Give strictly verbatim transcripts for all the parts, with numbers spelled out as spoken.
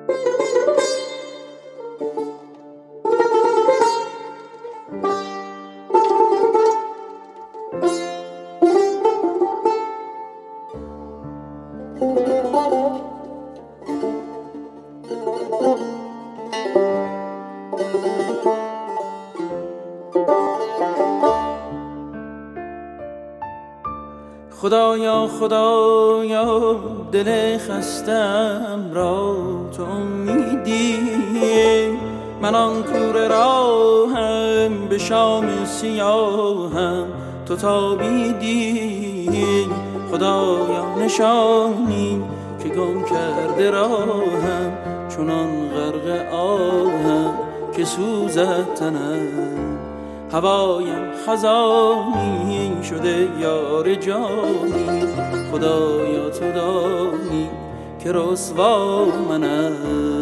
خدایا خدایا دل خستم را تو امیدی، من آن کوره راهم به شام سیاهم تو تابیدی. خدایا نشانی که گم کرده راهم، چونان غرق آهم که سوزد تنم. هوایم خزانی شده یار جانی، خدایا تو دانی که رسوا منم.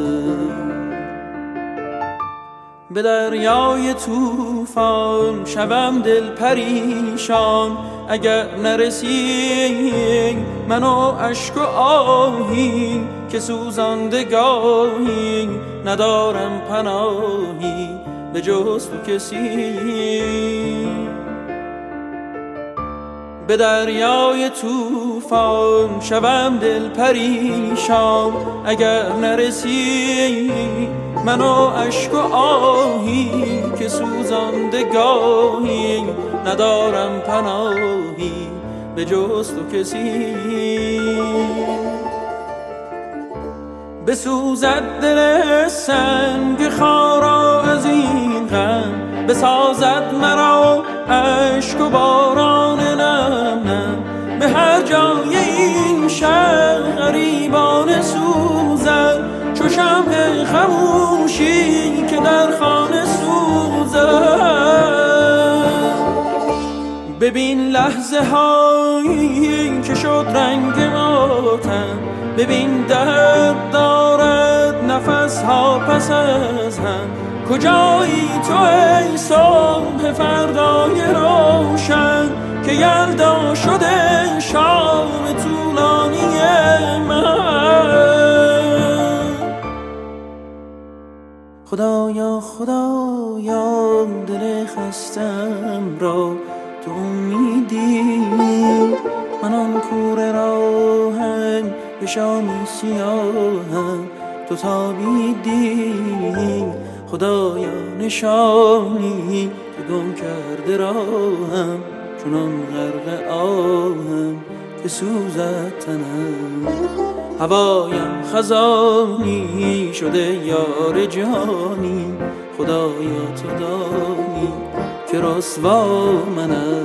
به دریای طوفان شوم دل پریشان، اگر نرسی من و اشک و آهی که سوزندگاهی ندارم پناهی به جز تو کسی. به دریای طوفان شوم دل پریشان، اگر نرسی من و اشک و آهی که سوزندگاهی ندارم پناهی به جز تو کسی. بسوزد دل سنگ خارا از این غم، بسازد مرا اشک و باران نم نم. به هر جای این شهر غریبان سوزد، چو شمع خموشی که در خانه سوزد. ببین لحظه هایی که شد رنگ ماتم، ببین درد دارد نفس ها پس از هم. کجایی تو ای صبح فردای روشن که یلدا شده شام طولانی من. خدایا خدایا دل خستم را تو امیدی، من آن کوره راهم به شامی سیاهم تو تابیدی. خدایا نشانی که گم کرده راهم، چونان غرق آهم که سوزد تنم. هوایم خزانی شده یار جانی، خدایا تو دانی که رسوا منم.